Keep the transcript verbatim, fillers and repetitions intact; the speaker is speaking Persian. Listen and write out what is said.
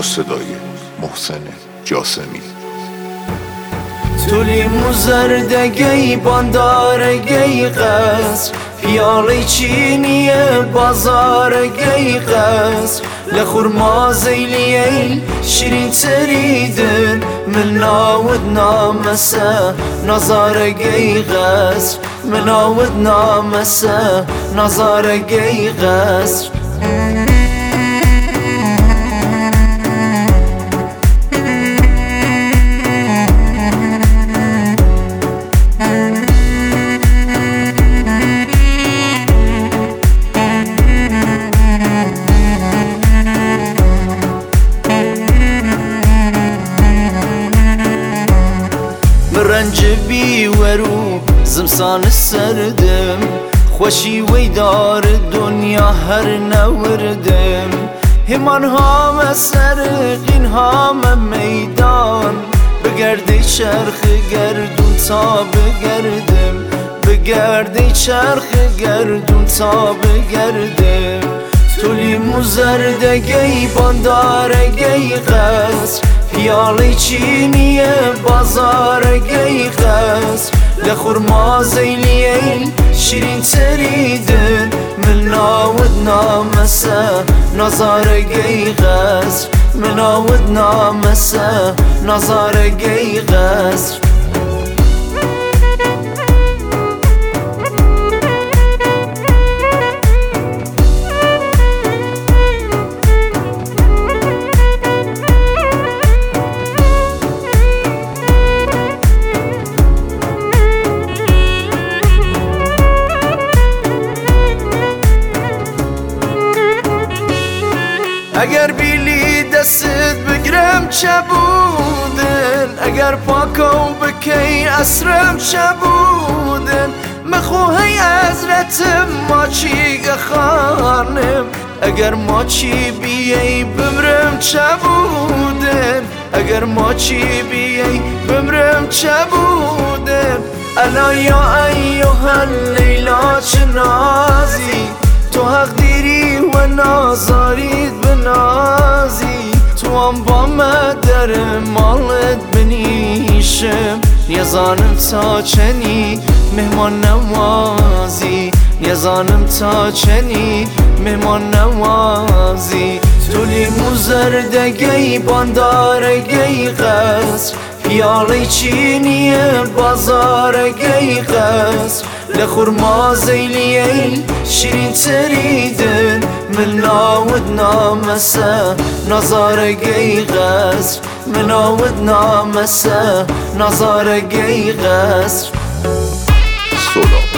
با صدای محسن جاسمی. تولی مزردگی باندارگی قصر، پیاله چینی بازارگی قصر، لخورما زیلیل شیرین تریدن من ناود نامسه نظارگی قصر، من ناود نامسه نظارگی قصر. رنج بی ورو زمسان سردم، خوشی وی دار دنیا هر نوردم. همان هام سرقین هام میدان، بگرده چرخ گردون تا بگردم، بگرده چرخ گردون تا بگردم. تولی مزردگی باندارگی قصر، پیاله چینی بازارگی قصر، لخورما زیلیل شیرین تریدن من ناود نامسه نظارگی قصر، من ناود نامسه نظارگی قصر. اگر بیلی دستت بگرم چه بودن، اگر پاکم بکی اسرم چه بودن. مخوهی ازرتم ما چی خانم، اگر ما چی بیایی بمرم چه بودن، اگر ما چی بیایی بمرم چه بودن. الا یا ایها اللیلا چه نازی، تو حق دیری و نازارید بنازی. تو هم با مدر مالت بنیشم، نیزانم تا چنی مهمان نوازی، نیزانم تا چنی مهمان نوازی. تولی مزردگی باندارگی قصر، پیاله چینی بازارگی قصر، لخورما زیلیل شیرین تریدن من ناود نامسه نظارگی قصر، من ناود نامسه نظارگی قصر. سودا